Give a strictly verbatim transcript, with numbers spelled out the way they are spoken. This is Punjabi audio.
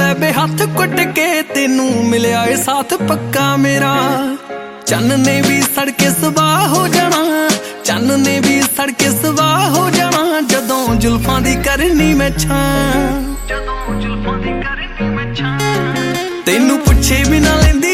ਬੇ ਹੱਥ ਕੁੱਟ ਕੇ ਤੈਨੂੰ ਮਿਲਿਆ ਏ ਸਾਥ ਪੱਕਾ ਮੇਰਾ। ਚੰਨ ਨੇ ਵੀ ਸੜਕੇ ਸਵਾਹ ਹੋ ਜਾਣਾ, ਚੰਨ ਨੇ ਵੀ ਸੜਕੇ ਸਵਾਹ ਹੋ ਜਾਣਾ ਜਦੋਂ ਜ਼ੁਲਫਾਂ ਦੀ ਕਰਨੀ ਮੈਂ ਛਾਂ, ਜਦੋਂ ਜ਼ੁਲਫਾਂ ਦੀ ਕਰਨੀ ਮੈਂ ਛਾਂ। ਤੈਨੂੰ ਪੁੱਛੇ ਬਿਨਾ ਲੈਂਦੀ